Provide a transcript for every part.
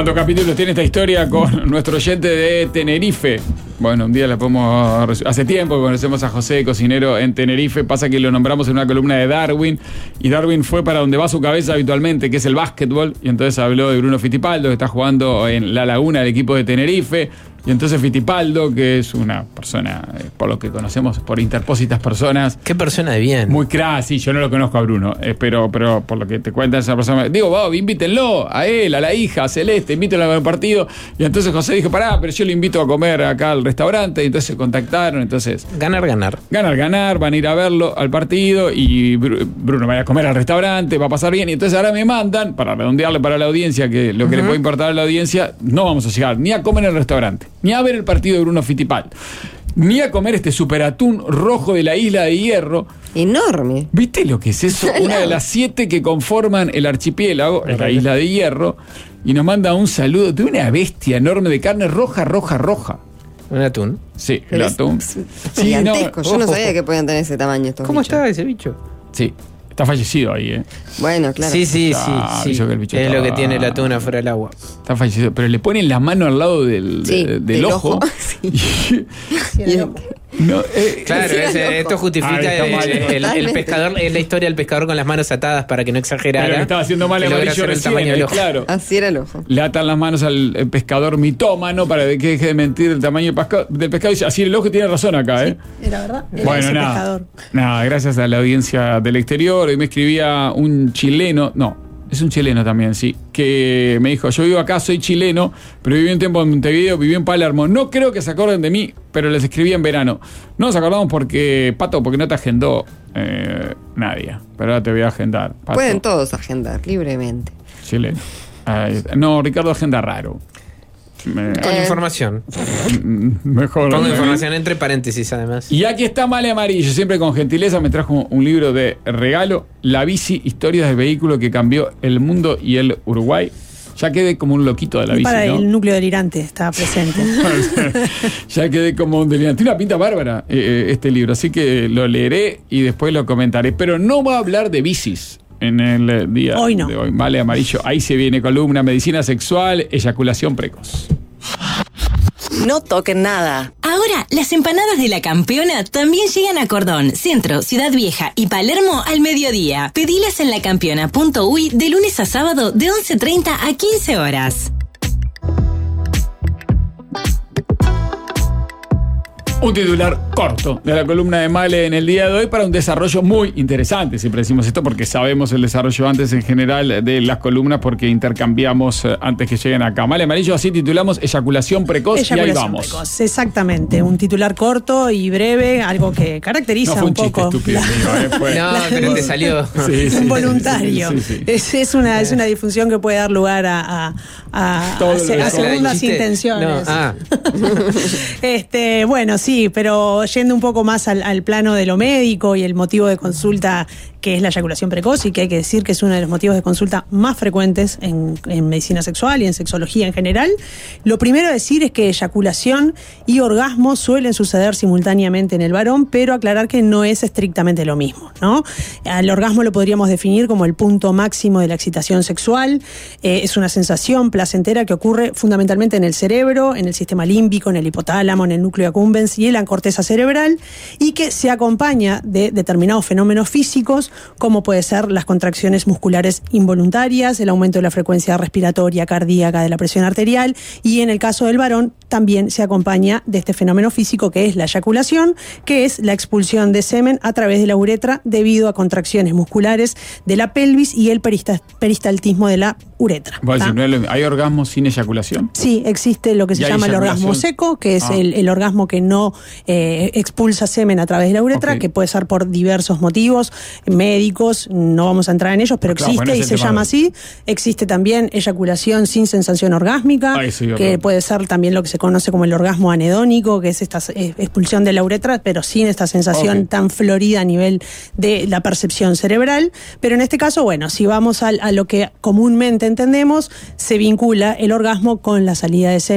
¿Cuántos capítulos tiene esta historia con nuestro oyente de Tenerife? Bueno, un día la podemos... Hace tiempo que conocemos a José, cocinero en Tenerife. Pasa que lo nombramos en una columna de Darwin. Y Darwin fue para donde va su cabeza habitualmente, que es el básquetbol. Y entonces habló de Bruno Fittipaldo, que está jugando en La Laguna, el equipo de Tenerife. Y entonces Fittipaldo, que es una persona, por lo que conocemos, por interpósitas personas. Qué persona de bien. Muy crack, sí, yo no lo conozco a Bruno, pero por lo que te cuenta esa persona, digo, Bob, invítenlo, a él, a la hija, a Celeste, invítenlo a ver un partido. Y entonces José dijo, pará, pero yo le invito a comer acá al restaurante. Y entonces se contactaron, entonces... Ganar, van a ir a verlo al partido y Bruno va a ir a comer al restaurante, va a pasar bien. Y entonces ahora me mandan, para redondearle para la audiencia, que lo que le puede importar a la audiencia, no vamos a llegar ni a comer en el restaurante, ni a ver el partido de Bruno Fittipaldo, ni a comer este superatún rojo de la Isla de Hierro. Enorme. ¿Viste lo que es eso? Una de las 7 que conforman el archipiélago, es la Isla de Hierro, y nos manda un saludo de una bestia enorme de carne roja. ¿Un atún? Sí, el atún. Gigantesco. Yo no sabía que podían tener ese tamaño estos ¿Cómo bichos. estaba ese bicho? Sí, está fallecido ahí, Bueno, claro. Sí. Que el bicho Es estaba... lo que tiene el atún afuera del agua. Está fallecido, pero le ponen la mano al lado del ojo. Sí. Claro, esto justifica el pescador, es la historia del pescador con las manos atadas para que no exagerara. Pero que estaba haciendo mal amarillo recién, claro. Así era el ojo. Le atan las manos al pescador mitómano para que deje de mentir el tamaño del pescado. Y dice, así el ojo tiene razón acá, Sí, era verdad. Era bueno, ese nada. pescador. Nada, gracias a la audiencia del exterior. Hoy me escribía un chileno, es un chileno también, sí, que me dijo, yo vivo acá, soy chileno, pero viví un tiempo en Montevideo, viví en Palermo. No creo que se acuerden de mí, pero les escribí en verano. No nos acordamos porque no te agendó nadie. Pero ahora te voy a agendar, Pato. Pueden todos agendar libremente. Chileno. No, Ricardo agenda raro. Con información. Mejor. Con información entre paréntesis, además. Y aquí está Male Amarillo, siempre con gentileza me trajo un libro de regalo, La bici, historias del vehículo que cambió el mundo y el Uruguay. Ya quedé como un loquito de la bici, Para ¿no? el núcleo delirante está presente. Ya quedé como un delirante. Tiene una pinta bárbara este libro, así que lo leeré y después lo comentaré. Pero no va a hablar de bicis en el día hoy no. de hoy. Male Amarillo, ahí se viene columna, medicina sexual, eyaculación precoz. No toquen nada. Ahora, las empanadas de La Campeona también llegan a Cordón, Centro, Ciudad Vieja y Palermo al mediodía. Pedilas en lacampeona.uy de lunes a sábado de 11:30 a 15 horas. Un titular corto de la columna de Male en el día de hoy para un desarrollo muy interesante. Siempre decimos esto porque sabemos el desarrollo antes en general de las columnas porque intercambiamos antes que lleguen acá. Male Amarillo, así titulamos eyaculación precoz y ahí vamos. Precoz, exactamente, un titular corto y breve, algo que caracteriza un poco. No fue un chiste estúpido, No, pero te salió. Sí, involuntario. Sí. Es una difusión que puede dar lugar a segundas intenciones. No. Bueno, sí, pero yendo un poco más al plano de lo médico y el motivo de consulta, que es la eyaculación precoz, y que hay que decir que es uno de los motivos de consulta más frecuentes en medicina sexual y en sexología en general. Lo primero a decir es que eyaculación y orgasmo suelen suceder simultáneamente en el varón, pero aclarar que no es estrictamente lo mismo, ¿no? Al orgasmo lo podríamos definir como el punto máximo de la excitación sexual. Es una sensación placentera que ocurre fundamentalmente en el cerebro, en el sistema límbico, en el hipotálamo, en el núcleo accumbens y en la corteza cerebral, y que se acompaña de determinados fenómenos físicos, como puede ser las contracciones musculares involuntarias, el aumento de la frecuencia respiratoria, cardíaca, de la presión arterial, y en el caso del varón también se acompaña de este fenómeno físico que es la eyaculación, que es la expulsión de semen a través de la uretra debido a contracciones musculares de la pelvis y el peristaltismo de la uretra. ¿Hay orgasmo sin eyaculación? Sí, existe lo que se llama el orgasmo seco, que es el orgasmo que no expulsa semen a través de la uretra, que puede ser por diversos motivos médicos, no vamos a entrar en ellos, pero existe y se llama así. Existe también eyaculación sin sensación orgásmica, que puede ser también lo que se conoce como el orgasmo anedónico, que es esta expulsión de la uretra, pero sin esta sensación tan florida a nivel de la percepción cerebral. Pero en este caso, bueno, si vamos a lo que comúnmente entendemos, se vincula el orgasmo con la salida de semen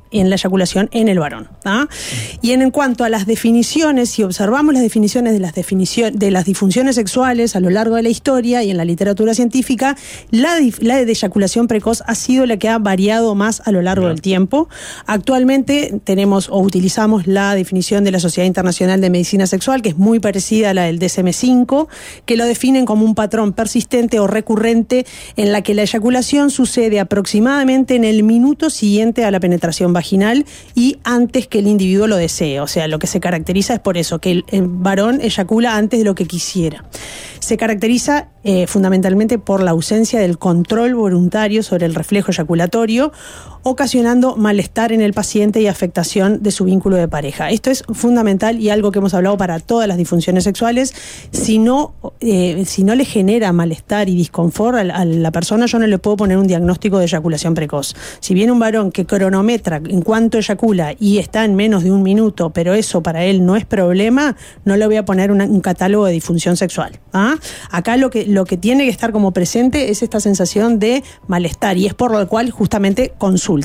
en la eyaculación en el varón. Y en cuanto a las definiciones, si observamos las definiciones de las disfunciones sexuales a lo largo de la historia y en la literatura científica, la de eyaculación precoz ha sido la que ha variado más a lo largo del tiempo. Actualmente tenemos o utilizamos la definición de la Sociedad Internacional de Medicina Sexual, que es muy parecida a la del DSM-5, que lo definen como un patrón persistente o recurrente en la que la eyaculación sucede aproximadamente en el minuto siguiente a la penetración vaginal y antes que el individuo lo desee. O sea, lo que se caracteriza es por eso, que el varón eyacula antes de lo que quisiera. Se caracteriza fundamentalmente por la ausencia del control voluntario sobre el reflejo eyaculatorio, ocasionando malestar en el paciente y afectación de su vínculo de pareja. Esto es fundamental y algo que hemos hablado para todas las disfunciones sexuales. Si no le genera malestar y disconfort a la persona, yo no le puedo poner un diagnóstico de eyaculación precoz. Si viene un varón que cronometra en cuanto eyacula y está en menos de un minuto, pero eso para él no es problema, no le voy a poner un catálogo de disfunción sexual. Acá lo que tiene que estar como presente es esta sensación de malestar, y es por lo cual justamente consulta.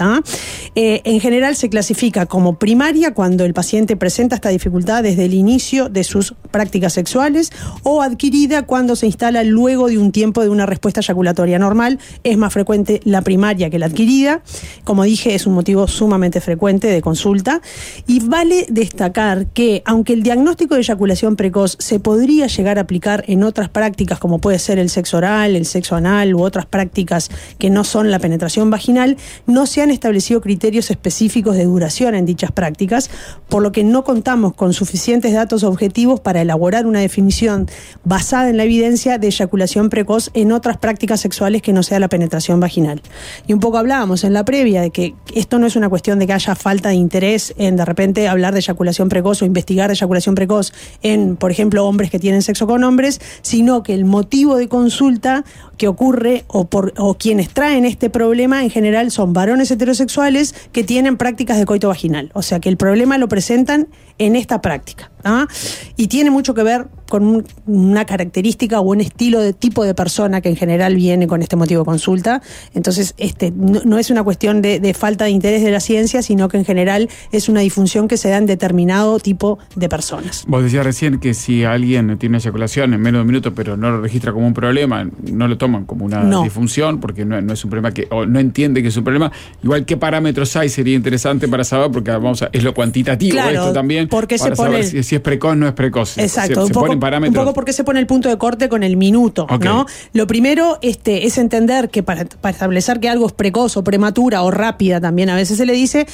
En general se clasifica como primaria cuando el paciente presenta esta dificultad desde el inicio de sus prácticas sexuales, o adquirida cuando se instala luego de un tiempo de una respuesta eyaculatoria normal. Es más frecuente la primaria que la adquirida. Como dije, es un motivo sumamente frecuente de consulta, y vale destacar que aunque el diagnóstico de eyaculación precoz se podría llegar a aplicar en otras prácticas como puede ser el sexo oral, el sexo anal u otras prácticas que no son la penetración vaginal, no se han establecido criterios específicos de duración en dichas prácticas, por lo que no contamos con suficientes datos objetivos para elaborar una definición basada en la evidencia de eyaculación precoz en otras prácticas sexuales que no sea la penetración vaginal. Y un poco hablábamos en la previa de que esto no es una cuestión de que haya falta de interés en de repente hablar de eyaculación precoz o investigar de eyaculación precoz en, por ejemplo, hombres que tienen sexo con hombres, sino que el motivo de consulta que ocurre o quienes traen este problema en general son varones heterosexuales que tienen prácticas de coito vaginal. O sea que el problema lo presentan en esta práctica. Y tiene mucho que ver con una característica o un estilo de tipo de persona que en general viene con este motivo de consulta. Entonces, no es una cuestión de falta de interés de la ciencia, sino que en general es una disfunción que se da en determinado tipo de personas. Vos decías recién que si alguien tiene eyaculación en menos de un minuto, pero no lo registra como un problema, no lo toman como una disfunción, porque no es un problema o no entiende que es un problema. Igual, ¿qué parámetros hay? Sería interesante para saber, porque es lo cuantitativo, claro, esto también, porque para saber si es precoz o no es precoz. Exacto, se ponen parámetros. Un poco porque se pone el punto de corte con el minuto, okay, ¿no? Lo primero es entender que para establecer que algo es precoz o prematura o rápida, también a veces se le dice,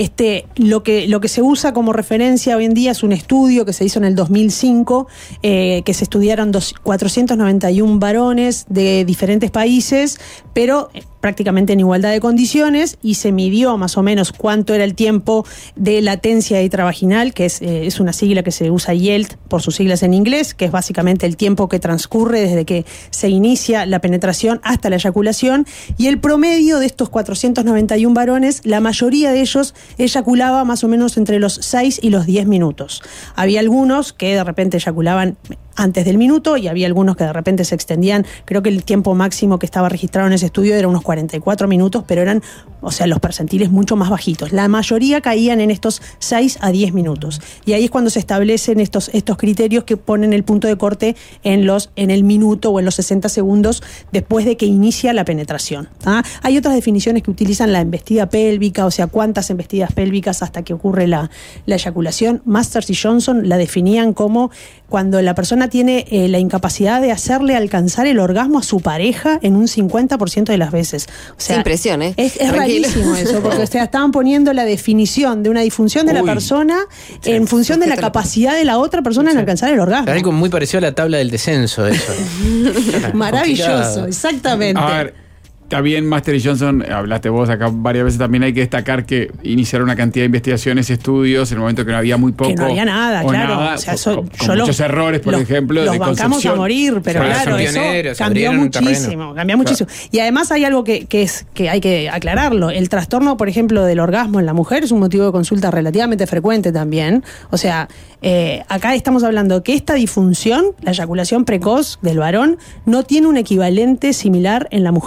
lo que se usa como referencia hoy en día es un estudio que se hizo en el 2005, que se estudiaron 491 varones de diferentes países, pero prácticamente en igualdad de condiciones, y se midió más o menos cuánto era el tiempo de latencia intravaginal, que es una sigla que se usa YELT por sus siglas en inglés, que es básicamente el tiempo que transcurre desde que se inicia la penetración hasta la eyaculación, y el promedio de estos 491 varones, la mayoría de ellos eyaculaba más o menos entre los 6 y los 10 minutos. Había algunos que de repente eyaculaban antes del minuto y había algunos que de repente se extendían. Creo que el tiempo máximo que estaba registrado en ese estudio era unos 44 minutos, pero eran, los percentiles mucho más bajitos. La mayoría caían en estos 6 a 10 minutos. Y ahí es cuando se establecen estos criterios que ponen el punto de corte en el minuto o en los 60 segundos después de que inicia la penetración. Hay otras definiciones que utilizan la embestida pélvica, o sea, cuántas embestidas pélvicas hasta que ocurre la eyaculación. Masters y Johnson la definían como cuando la persona tiene la incapacidad de hacerle alcanzar el orgasmo a su pareja en un 50% de las veces. O sea, sin presión, ¿eh? Es rarísimo eso, porque estaban poniendo la definición de una disfunción de la persona en función de la capacidad de la otra persona en alcanzar el orgasmo. Algo muy parecido a la tabla del descenso, eso. Maravilloso, exactamente. A ver, también Master y Johnson, hablaste vos acá varias veces, también hay que destacar que iniciaron una cantidad de investigaciones, estudios, en el momento que no había muy poco. Que no había nada, claro. Nada, con muchos errores, por ejemplo, los de bancamos concepción. A morir, pero claro, eso cambió muchísimo. Y además hay algo que hay que aclararlo. El trastorno, por ejemplo, del orgasmo en la mujer es un motivo de consulta relativamente frecuente también. O sea, acá estamos hablando que esta disfunción, la eyaculación precoz del varón, no tiene un equivalente similar en la mujer.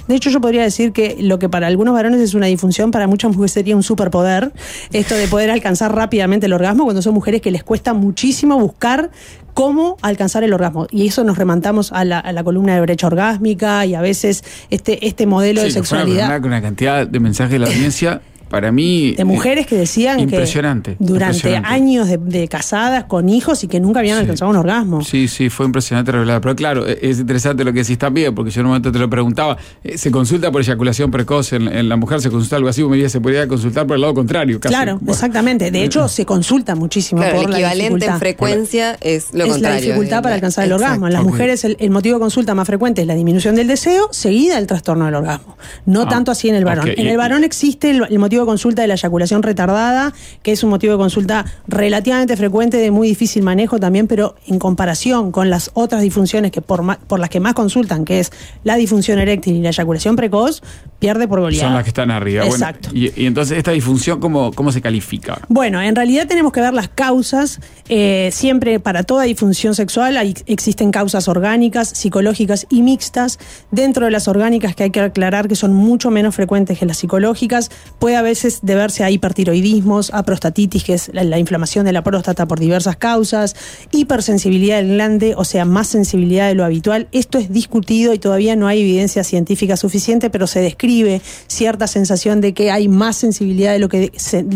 De hecho, yo podría decir que lo que para algunos varones es una disfunción, para muchas mujeres sería un superpoder, esto de poder alcanzar rápidamente el orgasmo, cuando son mujeres que les cuesta muchísimo buscar cómo alcanzar el orgasmo. Y eso nos remontamos a la columna de brecha orgásmica y a veces este modelo de sexualidad. Con una cantidad de mensajes de la audiencia, para mí... De mujeres que decían que durante años de casadas con hijos y que nunca habían alcanzado un orgasmo. Sí, fue impresionante revelar. Pero claro, es interesante lo que decís también, porque yo en un momento te lo preguntaba, ¿se consulta por eyaculación precoz en la mujer? ¿Se consulta algo así? Se podría consultar por el lado contrario. Casi. Claro, exactamente. De hecho, se consulta muchísimo por el equivalente en frecuencia es lo contrario. Es la dificultad para alcanzar el orgasmo. En las mujeres el motivo de consulta más frecuente es la disminución del deseo, seguida del trastorno del orgasmo. No tanto así en el varón. En el varón existe el motivo de consulta de la eyaculación retardada, que es un motivo de consulta relativamente frecuente, de muy difícil manejo también, pero en comparación con las otras disfunciones que por las que más consultan, que es la disfunción eréctil y la eyaculación precoz, pierde por goleada. Son las que están arriba. Exacto. Bueno, y entonces, ¿esta disfunción cómo se califica? Bueno, en realidad tenemos que ver las causas. Siempre para toda disfunción sexual existen causas orgánicas, psicológicas y mixtas. Dentro de las orgánicas, que hay que aclarar que son mucho menos frecuentes que las psicológicas, puede a veces deberse a hipertiroidismos, a prostatitis, que es la inflamación de la próstata por diversas causas, hipersensibilidad del glande, o sea, más sensibilidad de lo habitual. Esto es discutido y todavía no hay evidencia científica suficiente, pero se describe cierta sensación de que hay más sensibilidad de lo que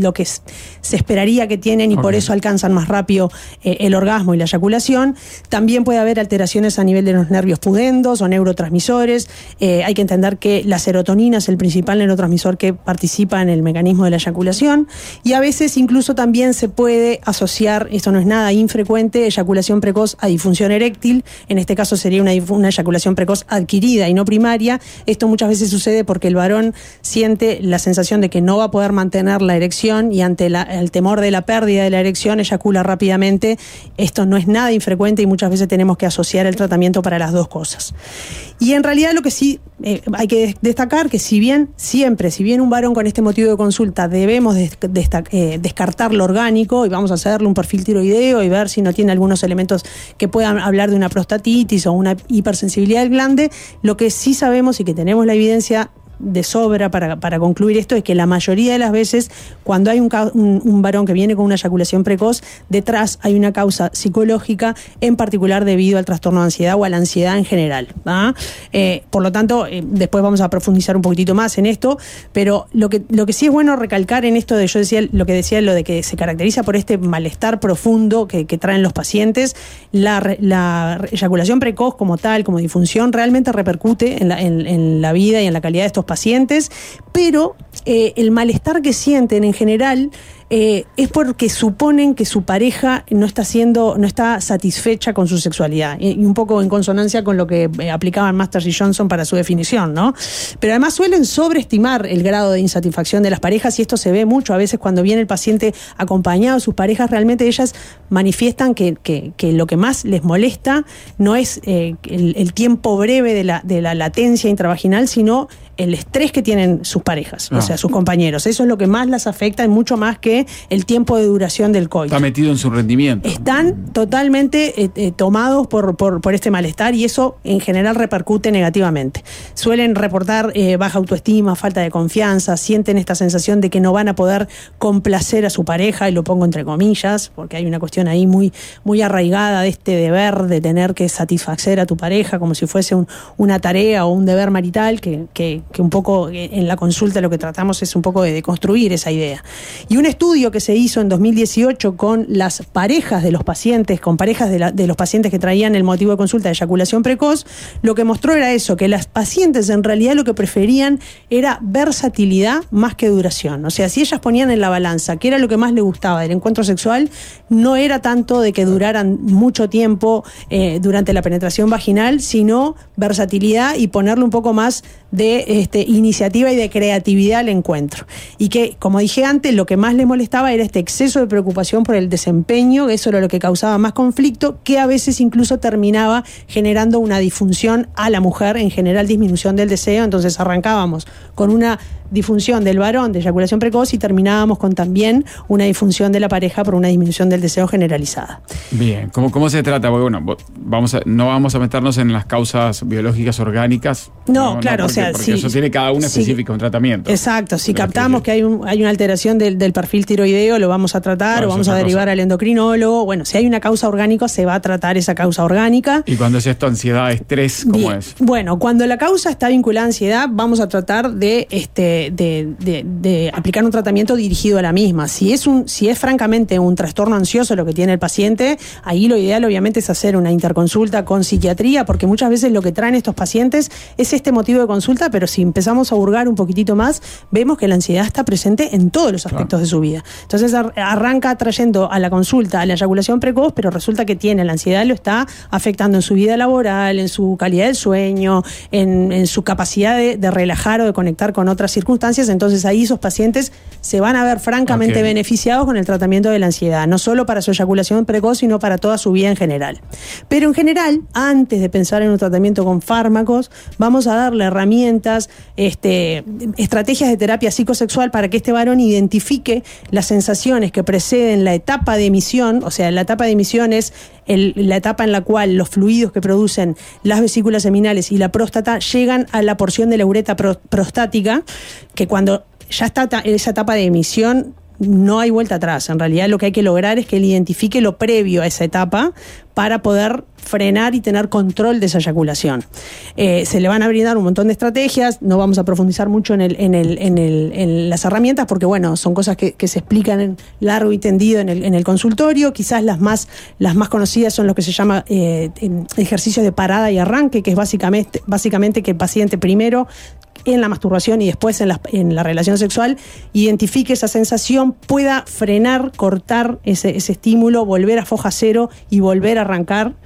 se esperaría que tienen y por eso alcanzan más rápido el orgasmo y la eyaculación. También puede haber alteraciones a nivel de los nervios pudendos o neurotransmisores. Hay que entender que la serotonina es el principal neurotransmisor que participa en el mecanismo de la eyaculación, y a veces incluso también se puede asociar, esto no es nada infrecuente, eyaculación precoz a disfunción eréctil. En este caso sería una eyaculación precoz adquirida y no primaria. Esto muchas veces sucede porque el varón siente la sensación de que no va a poder mantener la erección y ante el temor de la pérdida de la erección eyacula rápidamente. Esto no es nada infrecuente y muchas veces tenemos que asociar el tratamiento para las dos cosas. Y en realidad lo que sí hay que destacar que si bien un varón con este motivo de consulta debemos descartar lo orgánico y vamos a hacerle un perfil tiroideo y ver si no tiene algunos elementos que puedan hablar de una prostatitis o una hipersensibilidad del glande, lo que sí sabemos y que tenemos la evidencia de sobra para concluir esto es que la mayoría de las veces cuando hay un varón que viene con una eyaculación precoz, detrás hay una causa psicológica, en particular debido al trastorno de ansiedad o a la ansiedad en general. Por lo tanto, después vamos a profundizar un poquitito más en esto, pero lo que sí es bueno recalcar en esto yo decía lo de que se caracteriza por este malestar profundo que traen los pacientes. La eyaculación precoz como tal, como disfunción, realmente repercute en la vida y en la calidad de estos pacientes, pero el malestar que sienten en general es porque suponen que su pareja no está satisfecha con su sexualidad, y un poco en consonancia con lo que aplicaban Masters y Johnson para su definición, ¿no? Pero además suelen sobreestimar el grado de insatisfacción de las parejas, y esto se ve mucho a veces cuando viene el paciente acompañado de sus parejas. Realmente ellas manifiestan que lo que más les molesta no es el tiempo breve de la latencia intravaginal, sino el estrés que tienen sus parejas, o sea, sus compañeros. Eso es lo que más las afecta, mucho más que el tiempo de duración del coito. Está metido en su rendimiento. Están totalmente tomados por este malestar, y eso en general repercute negativamente. Suelen reportar baja autoestima, falta de confianza, sienten esta sensación de que no van a poder complacer a su pareja, y lo pongo entre comillas, porque hay una cuestión ahí muy, muy arraigada de este deber de tener que satisfacer a tu pareja como si fuese una tarea o un deber marital, que un poco en la consulta lo que tratamos es un poco de deconstruir esa idea. Y un estudio que se hizo en 2018 con las parejas de los pacientes, con parejas de los pacientes que traían el motivo de consulta de eyaculación precoz, lo que mostró era eso, que las pacientes en realidad lo que preferían era versatilidad más que duración. O sea, si ellas ponían en la balanza qué era lo que más les gustaba del encuentro sexual, no era tanto de que duraran mucho tiempo durante la penetración vaginal, sino versatilidad y ponerle un poco más de iniciativa y de creatividad al encuentro. Y que, como dije antes, lo que más les molestaba era este exceso de preocupación por el desempeño, eso era lo que causaba más conflicto, que a veces incluso terminaba generando una disfunción a la mujer, en general disminución del deseo. Entonces arrancábamos con una disfunción del varón de eyaculación precoz y terminábamos con también una disfunción de la pareja por una disminución del deseo generalizada. Bien, ¿cómo se trata? Porque no vamos a meternos en las causas biológicas orgánicas. No, claro, porque porque eso tiene cada una específica un tratamiento. Exacto, si captamos que hay una alteración del perfil tiroideo, lo vamos a tratar o vamos a derivar al endocrinólogo. Bueno, si hay una causa orgánica, se va a tratar esa causa orgánica. ¿Y cuando es esto ansiedad, estrés, cómo es? Bueno, cuando la causa está vinculada a ansiedad, vamos a tratar de aplicar un tratamiento dirigido a la misma. Si es francamente un trastorno ansioso lo que tiene el paciente, ahí lo ideal obviamente es hacer una interconsulta con psiquiatría, porque muchas veces lo que traen estos pacientes es este motivo de consulta, pero si empezamos a hurgar un poquitito más, vemos que la ansiedad está presente en todos los aspectos de su vida. Entonces arranca trayendo a la consulta a la eyaculación precoz, pero resulta que la ansiedad lo está afectando en su vida laboral, en su calidad del sueño, en su capacidad de relajar o de conectar con otras circunstancias. Entonces ahí esos pacientes se van a ver francamente beneficiados con el tratamiento de la ansiedad, no solo para su eyaculación precoz, sino para toda su vida en general. Pero en general, antes de pensar en un tratamiento con fármacos, vamos a darle herramientas, estrategias de terapia psicosexual para que este varón identifique las sensaciones que preceden la etapa de emisión. O sea, la etapa de emisión es la etapa en la cual los fluidos que producen las vesículas seminales y la próstata llegan a la porción de la uretra prostática, que cuando ya está esa etapa de emisión no hay vuelta atrás. En realidad lo que hay que lograr es que él identifique lo previo a esa etapa para poder frenar y tener control de esa eyaculación. Se le van a brindar un montón de estrategias, no vamos a profundizar mucho en las herramientas porque bueno, son cosas que se explican en largo y tendido en el consultorio. Quizás las más conocidas son lo que se llama ejercicios de parada y arranque, que es básicamente que el paciente primero en la masturbación y después en la relación sexual identifique esa sensación, pueda frenar, cortar ese estímulo, volver a foja cero y volver a arrancar.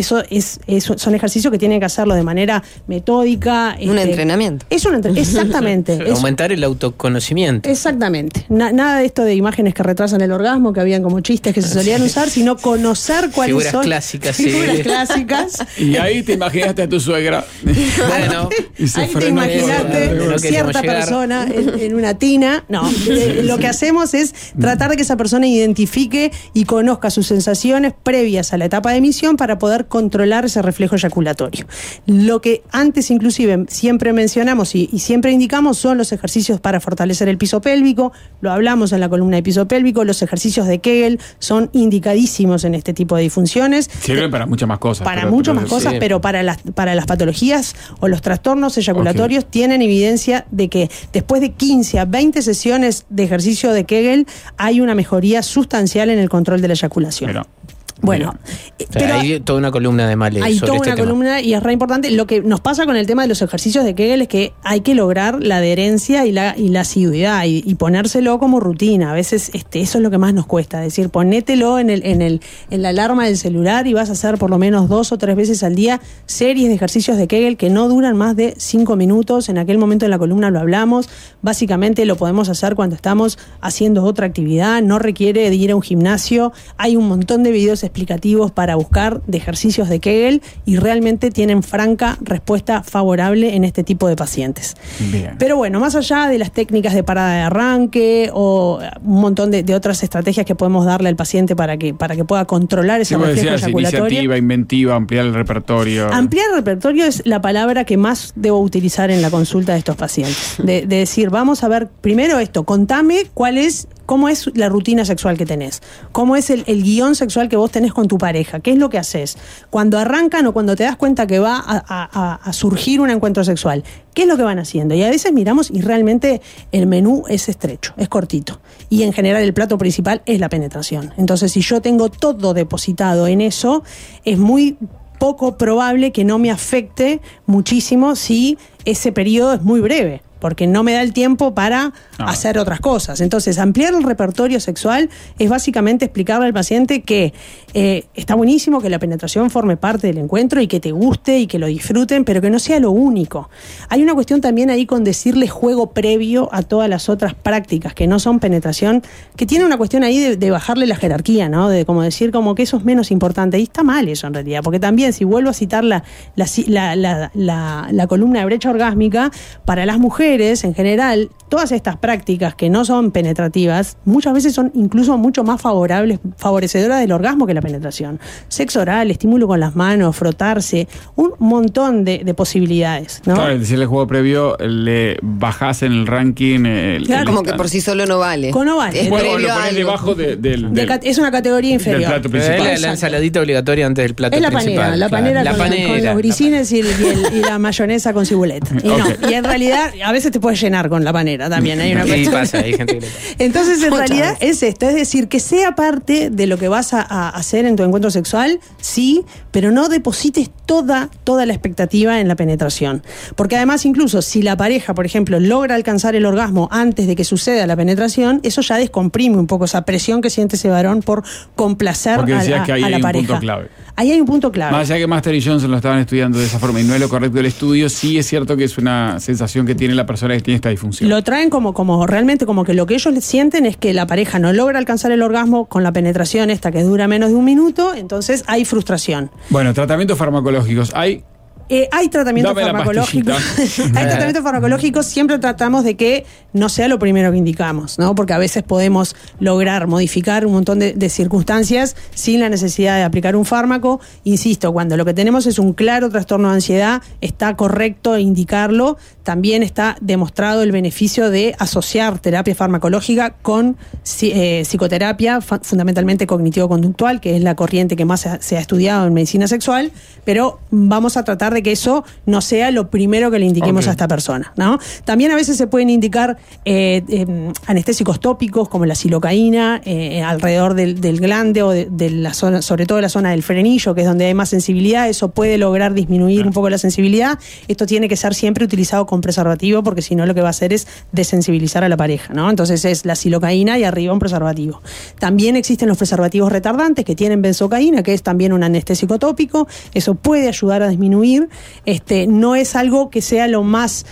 Son ejercicios que tienen que hacerlo de manera metódica. Un entrenamiento. Exactamente. Aumentar el autoconocimiento. Exactamente. Nada de esto de imágenes que retrasan el orgasmo, que habían como chistes que se solían usar, sino conocer cuáles figuras son. Clásicas, figuras clásicas. Y ahí te imaginaste a tu suegra. Bueno, ahí te imaginaste cierta persona en una tina. No, lo que hacemos es tratar de que esa persona identifique y conozca sus sensaciones previas a la etapa de emisión para poder controlar ese reflejo eyaculatorio. Lo que antes inclusive siempre mencionamos y siempre indicamos son los ejercicios para fortalecer el piso pélvico. Lo hablamos en la columna de piso pélvico. Los ejercicios de Kegel son indicadísimos en este tipo de disfunciones. Sirven para muchas más cosas. Pero para las patologías o los trastornos eyaculatorios tienen evidencia de que después de 15 a 20 sesiones de ejercicio de Kegel hay una mejoría sustancial en el control de la eyaculación. Bueno, pero hay toda una columna de Male hay sobre toda este una tema. columna y es re importante. Lo que nos pasa con el tema de los ejercicios de Kegel es que hay que lograr la adherencia y la asiduidad y ponérselo como rutina. A veces eso es lo que más nos cuesta, es decir, ponételo en la alarma del celular y vas a hacer por lo menos 2 o 3 veces al día series de ejercicios de Kegel que no duran más de 5 minutos. En aquel momento en la columna lo hablamos. Básicamente lo podemos hacer cuando estamos haciendo otra actividad, no requiere de ir a un gimnasio. Hay un montón de videos explicativos para buscar de ejercicios de Kegel y realmente tienen franca respuesta favorable en este tipo de pacientes. Bien. Pero bueno, más allá de las técnicas de parada de arranque o un montón de otras estrategias que podemos darle al paciente para que pueda controlar ese reflejo eyaculatorio. Iniciativa, inventiva, ampliar el repertorio. Ampliar el repertorio es la palabra que más debo utilizar en la consulta de estos pacientes. De decir, vamos a ver primero esto, contame cómo es la rutina sexual que tenés, cómo es el guión sexual que vos tenés con tu pareja, qué es lo que haces cuando arrancan o cuando te das cuenta que va a surgir un encuentro sexual, qué es lo que van haciendo. Y a veces miramos y realmente el menú es estrecho, es cortito. Y en general el plato principal es la penetración. Entonces, si yo tengo todo depositado en eso, es muy poco probable que no me afecte muchísimo si ese periodo es muy breve, porque no me da el tiempo para hacer otras cosas. Entonces, ampliar el repertorio sexual es básicamente explicarle al paciente que está buenísimo que la penetración forme parte del encuentro y que te guste y que lo disfruten, pero que no sea lo único. Hay una cuestión también ahí con decirle juego previo a todas las otras prácticas que no son penetración, que tiene una cuestión ahí de bajarle la jerarquía, ¿no? De como decir como que eso es menos importante. Y está mal eso en realidad, porque también si vuelvo a citar la columna de brecha orgásmica, para las mujeres mujeres, en general, todas estas prácticas que no son penetrativas, muchas veces son incluso mucho más favorecedoras del orgasmo que la penetración. Sexo oral, estímulo con las manos, frotarse, un montón de posibilidades, ¿no? Claro, si el juego previo le bajás en el ranking. Claro, como que por sí solo no vale. No vale. Es bueno, lo previo ponés debajo es una categoría inferior. Del plato principal. La ensaladita obligatoria antes del plato es la principal. La panera con los grisines y la mayonesa con cibulet. Y en realidad, a veces te puedes llenar con la panera también. Hay una cuestión. Pasa, hay gente que le pasa. Entonces, en realidad es esto. Es decir, que sea parte de lo que vas a hacer en tu encuentro sexual, sí, pero no deposites toda la expectativa en la penetración. Porque además, incluso si la pareja, por ejemplo, logra alcanzar el orgasmo antes de que suceda la penetración, eso ya descomprime un poco esa presión que siente ese varón por complacer a la pareja. Que ahí hay un punto clave. Ahí hay un punto clave. Más allá que Master y Johnson lo estaban estudiando de esa forma y no es lo correcto del estudio, sí es cierto que es una sensación que tiene la persona que tiene esta disfunción. Lo traen como realmente como que lo que ellos sienten es que la pareja no logra alcanzar el orgasmo con la penetración esta que dura menos de un minuto, entonces hay frustración. Bueno, tratamientos farmacológicos. Hay tratamientos farmacológicos. Hay tratamientos farmacológicos, siempre tratamos de que no sea lo primero que indicamos, ¿no? Porque a veces podemos lograr modificar un montón de circunstancias sin la necesidad de aplicar un fármaco. Insisto, cuando lo que tenemos es un claro trastorno de ansiedad, está correcto indicarlo. También está demostrado el beneficio de asociar terapia farmacológica con psicoterapia, fundamentalmente cognitivo-conductual, que es la corriente que más se ha estudiado en medicina sexual, pero vamos a tratar de que eso no sea lo primero que le indiquemos a esta persona, ¿no? También a veces se pueden indicar anestésicos tópicos como la silocaína alrededor del glande o de la zona, sobre todo la zona del frenillo, que es donde hay más sensibilidad. Eso puede lograr disminuir un poco la sensibilidad. Esto tiene que ser siempre utilizado con preservativo, porque si no lo que va a hacer es desensibilizar a la pareja, ¿no? Entonces es la silocaína y arriba un preservativo. También existen los preservativos retardantes que tienen benzocaína, que es también un anestésico tópico. Eso puede ayudar a disminuir. No es algo que sea lo más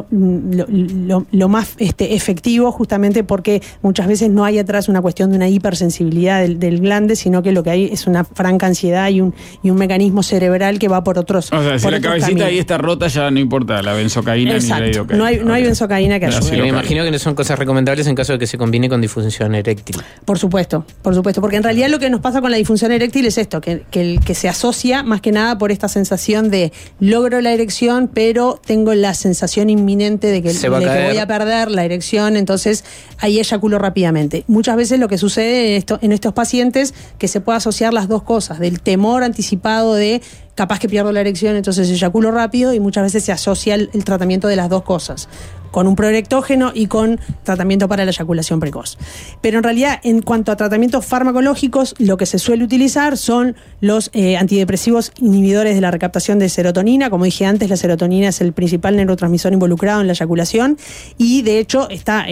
efectivo, justamente porque muchas veces no hay atrás una cuestión de una hipersensibilidad del glande, sino que lo que hay es una franca ansiedad y un mecanismo cerebral que va por otros. O sea, si la cabecita caminos. Ahí está rota, ya no importa la benzocaína. Exacto. Ni la lidocaína. No hay benzocaína que ayude. Me imagino que no son cosas recomendables en caso de que se combine con disfunción eréctil. Por supuesto, porque en realidad lo que nos pasa con la disfunción eréctil es esto, que se asocia más que nada por esta sensación de logro la erección, pero tengo la sensación inminente de que voy a perder la erección, entonces ahí eyaculo rápidamente. Muchas veces lo que sucede en estos pacientes, que se puede asociar las dos cosas, del temor anticipado de capaz que pierdo la erección, entonces eyaculo rápido, y muchas veces se asocia el tratamiento de las dos cosas, con un proerectógeno y con tratamiento para la eyaculación precoz. Pero en realidad, en cuanto a tratamientos farmacológicos, lo que se suele utilizar son los antidepresivos inhibidores de la recaptación de serotonina. Como dije antes, la serotonina es el principal neurotransmisor involucrado en la eyaculación, y de hecho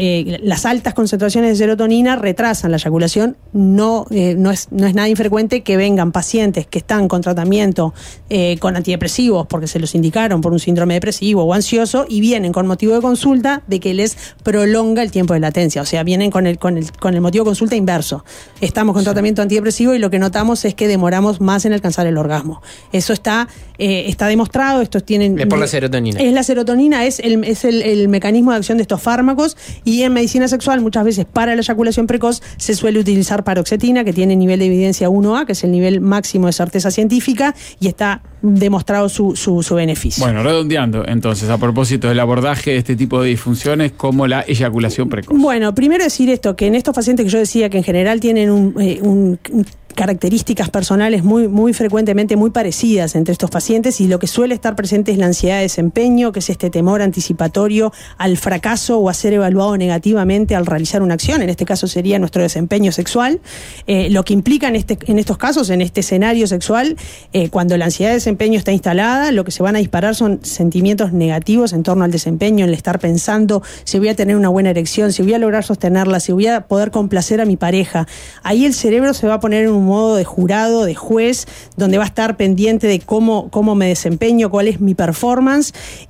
las altas concentraciones de serotonina retrasan la eyaculación. No es nada infrecuente que vengan pacientes que están con tratamiento con antidepresivos porque se los indicaron por un síndrome depresivo o ansioso, y vienen con motivo de consulta de que les prolonga el tiempo de latencia. O sea, vienen con el motivo de consulta inverso. Estamos con tratamiento antidepresivo y lo que notamos es que demoramos más en alcanzar el orgasmo. Eso está demostrado. Estos tienen... Es por la serotonina. Es la serotonina, es el mecanismo de acción de estos fármacos, y en medicina sexual muchas veces para la eyaculación precoz se suele utilizar paroxetina, que tiene nivel de evidencia 1A, que es el nivel máximo de certeza científica, y está demostrado su beneficio. Bueno, redondeando entonces, a propósito del abordaje de este tipo de disfunciones como la eyaculación precoz. Bueno, primero decir esto, que en estos pacientes que yo decía que en general tienen características personales muy frecuentemente muy parecidas entre estos pacientes, y lo que suele estar presente es la ansiedad de desempeño, que es este temor anticipatorio al fracaso o a ser evaluado negativamente al realizar una acción. En este caso sería nuestro desempeño sexual. Lo que implica en estos casos, en este escenario sexual, cuando la ansiedad de desempeño está instalada, lo que se van a disparar son sentimientos negativos en torno al desempeño, en el estar pensando si voy a tener una buena erección, si voy a lograr sostenerla, si voy a poder complacer a mi pareja. Ahí el cerebro se va a poner en un modo de jurado, de juez, donde va a estar pendiente de cómo me desempeño, cuál es mi performance, y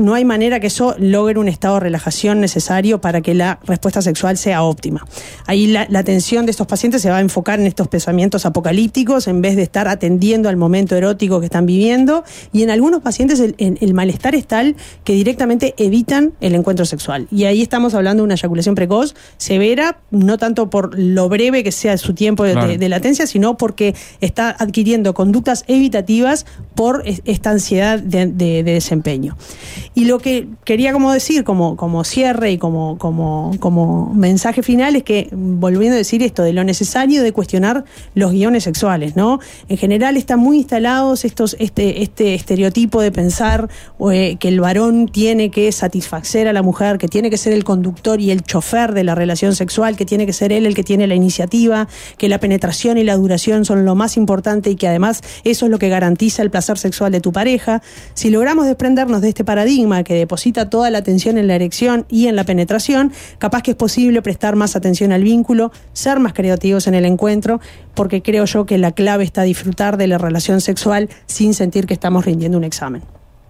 no hay manera que eso logre un estado de relajación necesario para que la respuesta sexual sea óptima. Ahí la atención de estos pacientes se va a enfocar en estos pensamientos apocalípticos en vez de estar atendiendo al momento erótico que están viviendo, y en algunos pacientes el malestar es tal que directamente evitan el encuentro sexual. Y ahí estamos hablando de una eyaculación precoz severa, no tanto por lo breve que sea su tiempo de latencia, sino porque está adquiriendo conductas evitativas por esta ansiedad de desempeño. Y lo que quería decir como cierre y como mensaje final es que, volviendo a decir esto de lo necesario de cuestionar los guiones sexuales, ¿no? En general están muy instalados este estereotipo de pensar que el varón tiene que satisfacer a la mujer, que tiene que ser el conductor y el chofer de la relación sexual, que tiene que ser él el que tiene la iniciativa, que la penetración y la duración son lo más importante y que además eso es lo que garantiza el placer sexual de tu pareja. Si logramos desprendernos de este paradigma que deposita toda la atención en la erección y en la penetración, capaz que es posible prestar más atención al vínculo, ser más creativos en el encuentro, porque creo yo que la clave está disfrutar de la relación sexual sin sentir que estamos rindiendo un examen.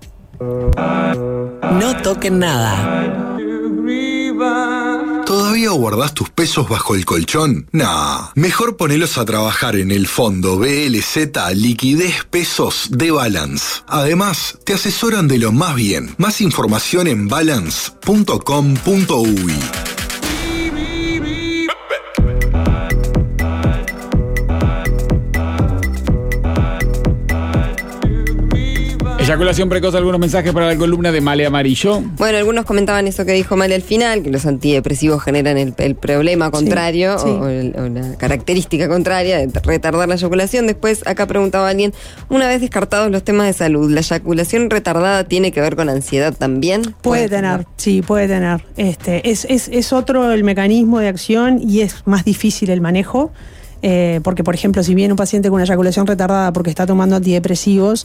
No toquen nada. ¿Todavía guardás tus pesos bajo el colchón? Nah, mejor ponelos a trabajar en el fondo BLZ Liquidez Pesos de Balance. Además, te asesoran de lo más bien. Más información en balance.com.uy. Eyaculación precoz, algunos mensajes para la columna de Male Amarillo. Bueno, algunos comentaban eso que dijo Male al final, que los antidepresivos generan el problema contrario, sí. O la característica contraria de retardar la eyaculación. Después acá preguntaba alguien, una vez descartados los temas de salud, ¿la eyaculación retardada tiene que ver con ansiedad también? Puede tener. Es otro el mecanismo de acción y es más difícil el manejo. Porque, por ejemplo, si viene un paciente con una eyaculación retardada porque está tomando antidepresivos,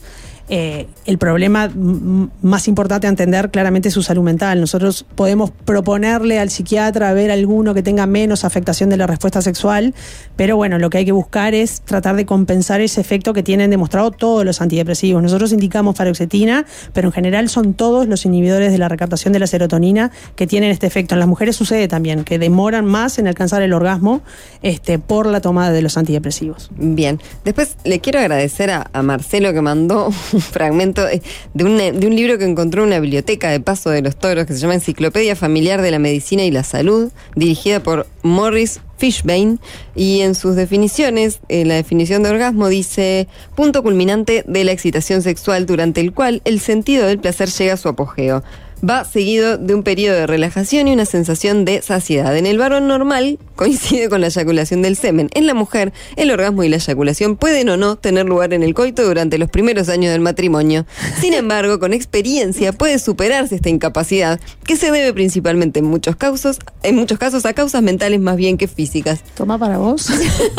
el problema más importante a entender claramente es su salud mental. Nosotros podemos proponerle al psiquiatra ver alguno que tenga menos afectación de la respuesta sexual, pero bueno, lo que hay que buscar es tratar de compensar ese efecto que tienen demostrado todos los antidepresivos. Nosotros indicamos paroxetina, pero en general son todos los inhibidores de la recaptación de la serotonina que tienen este efecto. En las mujeres sucede también, que demoran más en alcanzar el orgasmo por la toma de los antidepresivos. Bien, después le quiero agradecer a Marcelo que mandó un fragmento de un libro que encontró en una biblioteca de Paso de los Toros que se llama Enciclopedia Familiar de la Medicina y la Salud, dirigida por Morris Fishbane, y en sus definiciones, la definición de orgasmo dice: punto culminante de la excitación sexual durante el cual el sentido del placer llega a su apogeo. Va seguido de un periodo de relajación y una sensación de saciedad. En el varón normal coincide con la eyaculación del semen. En la mujer, el orgasmo y la eyaculación pueden o no tener lugar en el coito durante los primeros años del matrimonio. Sin embargo, con experiencia puede superarse esta incapacidad, que se debe principalmente en muchos casos a causas mentales más bien que físicas. Toma para vos.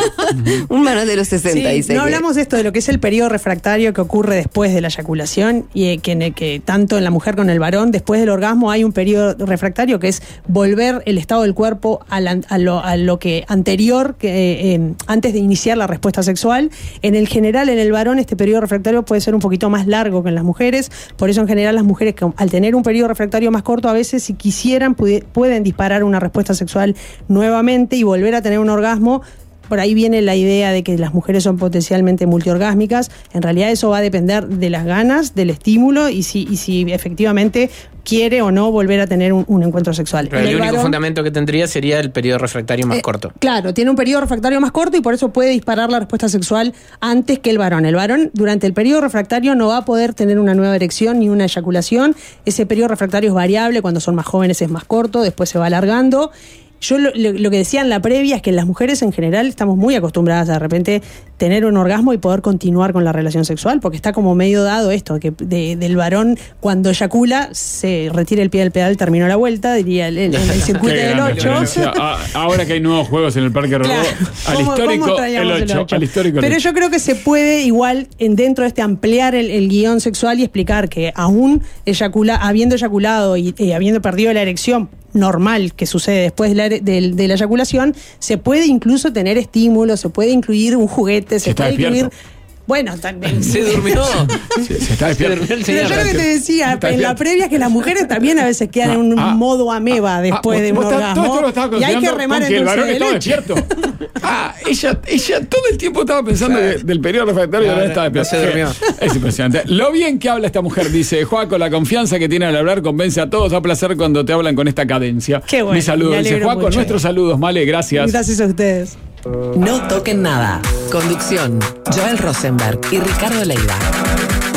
Un manual de los 60, sí, dice. No hablamos de esto, de lo que es el periodo refractario que ocurre después de la eyaculación y que tanto en la mujer como en el varón, después del orgasmo hay un periodo refractario que es volver el estado del cuerpo a lo que anterior, antes de iniciar la respuesta sexual. En el general, en el varón, este periodo refractario puede ser un poquito más largo que en las mujeres. Por eso, en general, las mujeres que al tener un periodo refractario más corto, a veces, si quisieran, pueden disparar una respuesta sexual nuevamente y volver a tener un orgasmo. Por ahí viene la idea de que las mujeres son potencialmente multiorgásmicas. En realidad eso va a depender de las ganas, del estímulo y si efectivamente quiere o no volver a tener un encuentro sexual. Pero el único fundamento que tendría sería el periodo refractario más corto. Claro, tiene un periodo refractario más corto y por eso puede disparar la respuesta sexual antes que el varón. El varón durante el periodo refractario no va a poder tener una nueva erección ni una eyaculación. Ese periodo refractario es variable, cuando son más jóvenes es más corto, después se va alargando. Yo lo que decía en la previa es que las mujeres en general estamos muy acostumbradas a de repente tener un orgasmo y poder continuar con la relación sexual, porque está como medio dado esto, que del varón cuando eyacula se retira el pie del pedal, terminó la vuelta, diría el circuito del 8. Ahora que hay nuevos juegos en el Parque Rodó, al histórico. Pero yo creo que se puede igual dentro de ampliar el guión sexual y explicar que aún habiendo eyaculado y habiendo perdido la erección normal que sucede después de la eyaculación, se puede incluso tener estímulos, se puede incluir un juguete, se puede incluir Bueno, también. Se durmió. Se está despierto. Pero yo lo que te decía en la previa es que las mujeres también a veces quedan en un modo ameba después de un orgasmo. Y hay que remar en el dulce varón de estaba leche. despierto. Ella todo el tiempo estaba pensando del periodo refractario y ahora estaba despierto. se durmió. Es impresionante. Lo bien que habla esta mujer, dice Joaco, la confianza que tiene al hablar convence a todos. Da placer cuando te hablan con esta cadencia. Qué bueno. Mi saludo, dice Joaco. Mucho. Nuestros saludos, Male, gracias. Gracias a ustedes. No toquen nada. Conducción: Joel Rosenberg y Ricardo Leiva.